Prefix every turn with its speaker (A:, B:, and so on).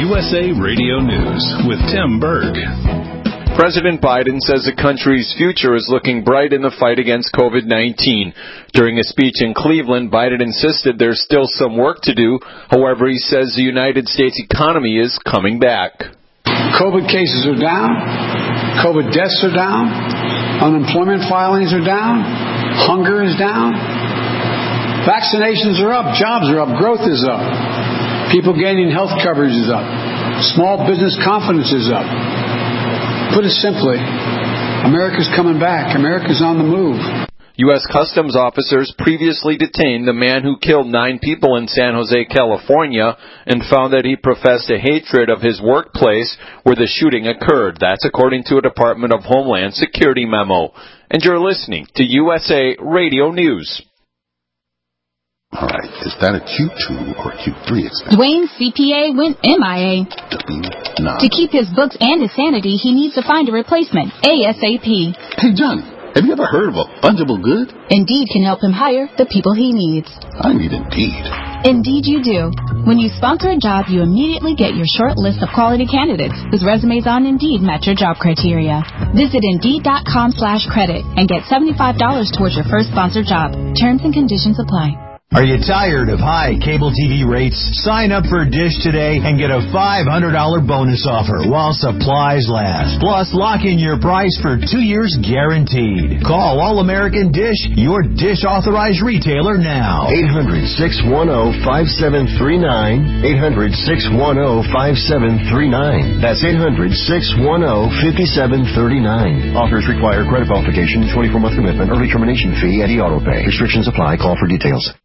A: USA Radio News with Tim Berg.
B: President Biden says the country's future is looking bright in the fight against COVID-19. During a speech in Cleveland, Biden insisted there's still some work to do. However, he says the United States economy is coming back.
C: COVID cases are down. COVID deaths are down. Unemployment filings are down. Hunger is down. Vaccinations are up. Jobs are up. Growth is up. People gaining health coverage is up. Small business confidence is up. Put it simply, America's coming back. America's on the move.
B: U.S. Customs officers previously detained the man who killed 9 people in San Jose, California, and found that he professed a hatred of his workplace where the shooting occurred. That's according to a Department of Homeland Security memo. And you're listening to USA Radio News.
D: All right, is that a Q2 or Q3 expense?
E: Dwayne's CPA went MIA.
D: W9.
E: To keep his books and his sanity, he needs to find a replacement ASAP.
D: Hey, Johnny, have you ever heard of a fungible good?
E: Indeed can help him hire the people he needs.
D: I need Indeed.
E: Indeed you do. When you sponsor a job, you immediately get your short list of quality candidates whose resumes on Indeed match your job criteria. Visit Indeed.com/credit and get $75 towards your first sponsored job. Terms and conditions apply.
F: Are you tired of high cable TV rates? Sign up for Dish today and get a $500 bonus offer while supplies last. Plus, lock in your price for 2 years guaranteed. Call All-American Dish, your Dish authorized retailer now.
G: 800-610-5739. 800-610-5739. That's 800-610-5739. Offers require credit verification, 24-month commitment, early termination fee, and e-auto pay. Restrictions apply. Call for details.